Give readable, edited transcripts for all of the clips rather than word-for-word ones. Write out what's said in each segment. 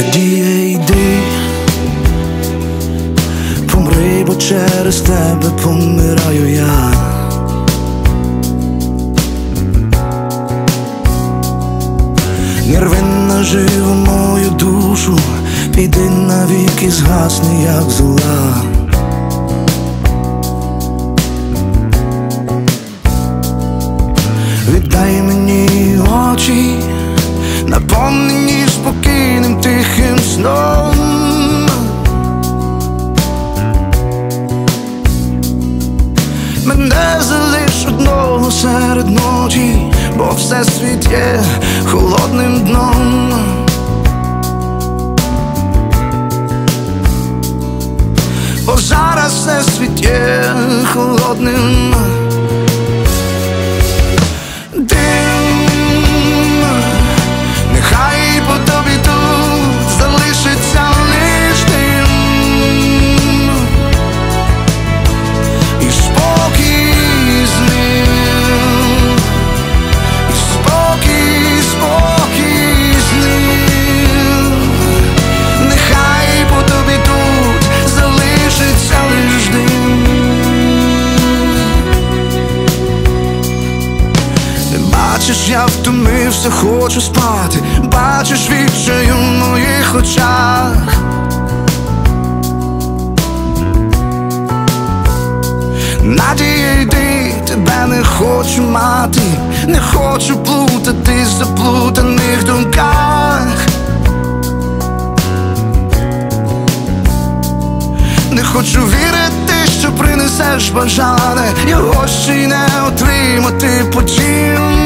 Надія, йди, помри, бо через тебе помираю я. Не рви наживо мою душу, піди навіки, згасни, як зола. Віддай мені очі, наповнені спокійним тихим сном. Мене залиш одного серед ночі, бо всесвіт є холодним дном. Бо зараз всесвіт є холодним. Нехай по тобі тут залишиться лиш дим. І спокій з ним, і спокій, спокій з ним. Нехай по тобі тут залишиться лиш дим. Бачиш, я втомився, хочу спати. Бачиш відчаю в моїх очах. Надія, йди, тебе не хочу мати. Не хочу плутати в заплутаних думках. Не хочу вірити, що принесеш бажане, його ще й не отримати потім.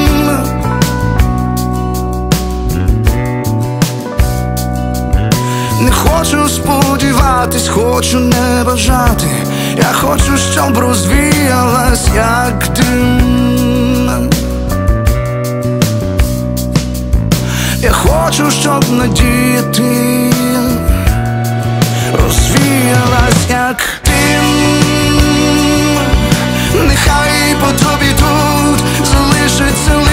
Не хочу сподіватись, хочу не бажати. Я хочу, щоб розвіялась, як дим. Я хочу, щоб надія ти розвіялась, як дим. Нехай по тобі тут залишиться